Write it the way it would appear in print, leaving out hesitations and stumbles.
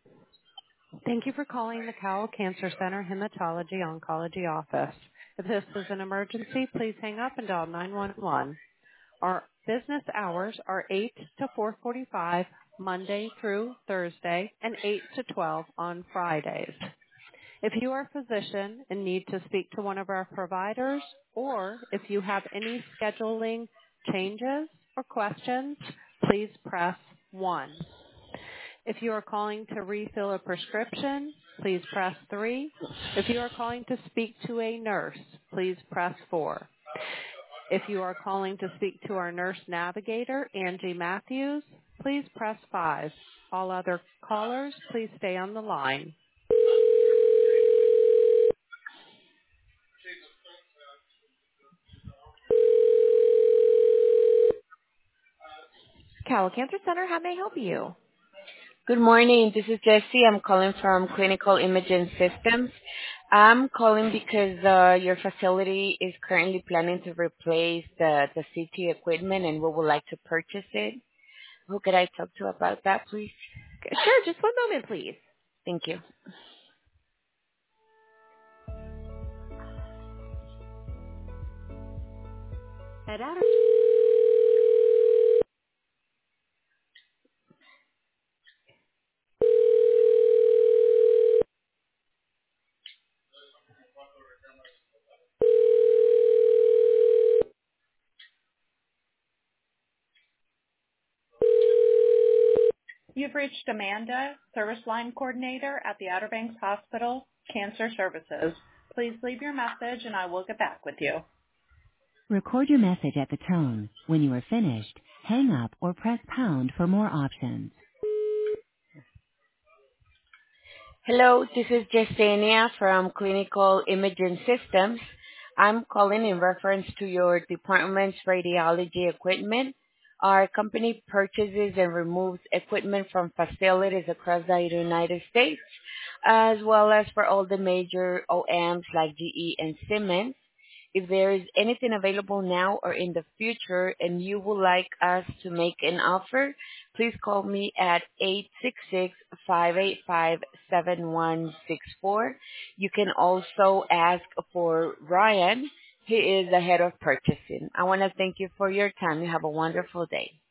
Thank you for calling the Cowell Cancer Center Hematology Oncology Office. If this is an emergency, please hang up and dial 911. Our business hours are 8 to 4:45 Monday through Thursday and 8 to 12 on Fridays. If you are a physician and need to speak to one of our providers, or if you have any scheduling changes or questions, please press 1. If you are calling to refill a prescription, please press 3. If you are calling to speak to a nurse, please press 4. If you are calling to speak to our nurse navigator, Angie Matthews, please press 5. All other callers, please stay on the line. Cowell Cancer Center, how may I help you? Good morning. This is Jessie. I'm calling from Clinical Imaging Systems. I'm calling because your facility is currently planning to replace the CT equipment, and we would like to purchase it. Who could I talk to about that, please? Sure, just one moment, please. Thank you. At Adder- You've reached Amanda, Service Line Coordinator at the Outer Banks Hospital Cancer Services. Please leave your message and I will get back with you. Record your message at the tone. When you are finished, hang up or press pound for more options. Hello, this is Yesenia from Clinical Imaging Systems. I'm calling in reference to your department's radiology equipment. Our company purchases and removes equipment from facilities across the United States, as well as for all the major OEMs like GE and Siemens. If there is anything available now or in the future and you would like us to make an offer, please call me at 866-585-7164. You can also ask for Ryan. He is the head of purchasing. I want to thank you for your time. You have a wonderful day.